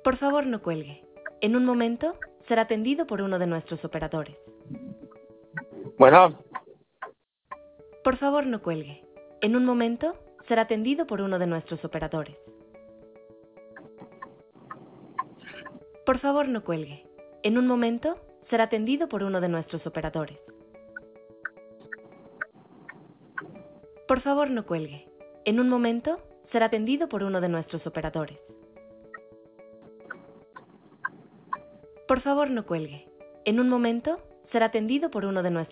Por favor, no cuelgue. En un momento será atendido por uno de nuestros operadores. Bueno, Por favor, no cuelgue. En un momento será atendido por uno de nuestros operadores. Por favor, no cuelgue. En un momento será atendido por uno de nuestros operadores. Por favor, no cuelgue. En un momento será atendido por uno de nuestros operadores. Por favor, no cuelgue. En un momento será atendido por uno de nuestros